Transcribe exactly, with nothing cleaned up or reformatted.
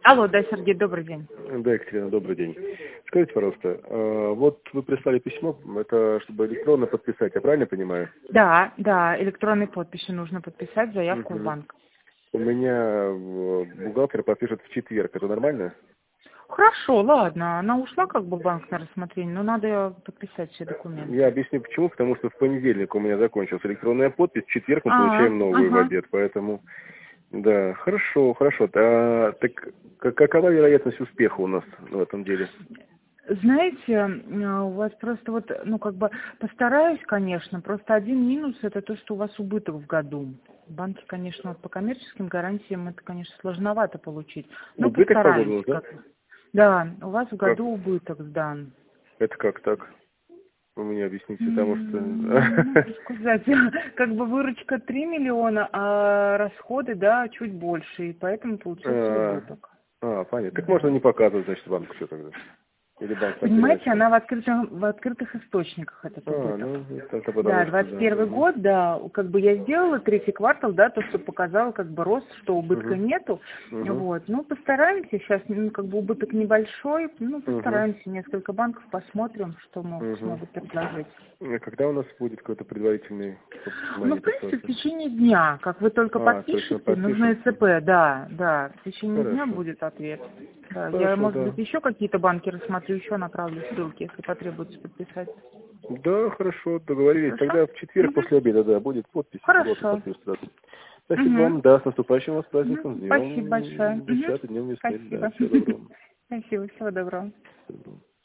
Алло, да, Сергей, добрый день. Да, Екатерина, добрый день. Скажите, пожалуйста, вот вы прислали письмо, это чтобы электронно подписать, я правильно понимаю? Да, да, электронной подписью нужно подписать заявку Угу. в банк. У меня бухгалтер подпишет в четверг, это нормально? Хорошо, ладно, она ушла как бы в банк на рассмотрение, но надо подписать все документы. Я объясню почему, потому что в понедельник у меня закончилась электронная подпись, в четверг мы А, получаем новую в ага. обед, поэтому... Да, хорошо, хорошо. А, так как- какова вероятность успеха у нас в этом деле? Знаете, у вас просто вот, ну как бы постараюсь, конечно, просто один минус это то, что у вас убыток в году. Банки, конечно, вот по коммерческим гарантиям это, конечно, сложновато получить. Но Убыток по году, постараемся. да? Как... Да, у вас в Как? году убыток сдан. Это как так? Вы мне объясните, потому что... Ну, как сказать, как бы выручка три миллиона, а расходы, да, чуть больше, и поэтому получился А, убыток. а, понятно. Так можно Да. не показывать, значит, банку все тогда. Или банк так или Понимаете, иначе. она в открытых, в открытых источниках, этот А, убыток. ну, это потому Да, что, двадцать да. первый Угу. год, да, как бы я сделала третий квартал, да, то, что показало как бы рост, что убытка Угу. нету, Угу. вот, ну, постараемся, сейчас, ну, как бы убыток небольшой, ну, Угу. постараемся, несколько банков посмотрим, что могут, Угу. смогут предложить. А когда у нас будет какой-то предварительный, чтобы Ну, в мои принципе, в поставки? течение дня, как вы только А, точно подпишете, нужно подпишем. ЭЦП, да, да, в течение дня Хорошо. будет ответ. Да, я, Хорошо, может да. быть, еще какие-то банки рассмотрю, еще направлю ссылки, если потребуется подписать. Да, хорошо, договорились. Хорошо? Тогда в четверг Угу. после обеда, да, будет подпись, вот, Хорошо. подпись сразу. Спасибо Угу. вам, да, с наступающим вас Угу. праздником, с Спасибо большое. днем Угу. десятый, днем весны, да, Спасибо. всего доброго. Спасибо, всего доброго. Всего доброго.